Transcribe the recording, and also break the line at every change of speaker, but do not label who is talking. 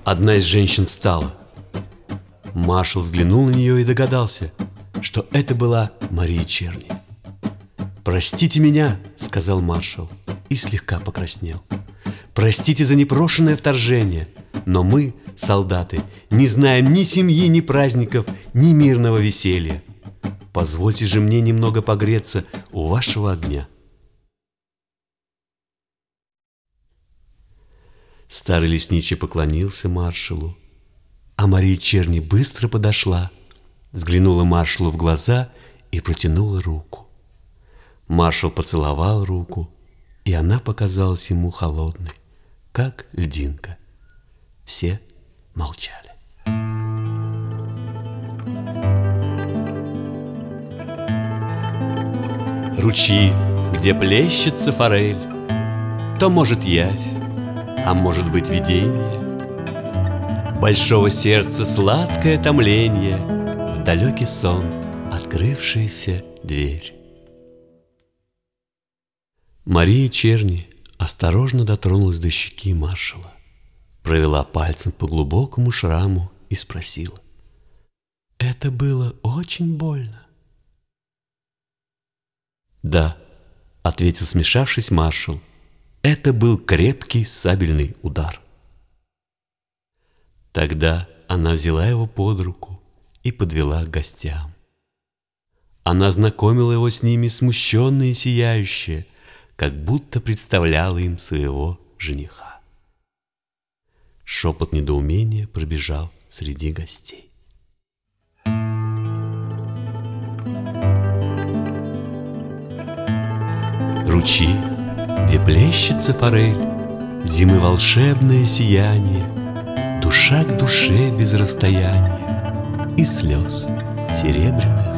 Одна из женщин встала. Маршал взглянул на нее и догадался, что это была Мария Черни. «Простите меня», — сказал маршал и слегка покраснел. «Простите за непрошенное вторжение, но мы, солдаты, не знаем ни семьи, ни праздников, ни мирного веселья. Позвольте же мне немного погреться у вашего огня». Старый лесничий поклонился маршалу, а Мария Черни быстро подошла, взглянула маршалу в глаза и протянула руку. Маршал поцеловал руку, и она показалась ему холодной, как льдинка. Все молчали. Ручьи, где плещется форель, то, может, явь, а может быть, видение. Большого сердца сладкое томление, в далекий сон открывшаяся дверь. Мария Черни осторожно дотронулась до щеки маршала, провела пальцем по глубокому шраму и спросила: «Это было очень больно?» «Да», — ответил, смешавшись, маршал, — «это был крепкий сабельный удар». Тогда она взяла его под руку и подвела к гостям. Она знакомила его с ними, смущенная и сияющая, как будто представляла им своего жениха. Шепот недоумения пробежал среди гостей. Ручьи, где плещется форель, зимы волшебное сияние, душа к душе без расстояния и слез серебряных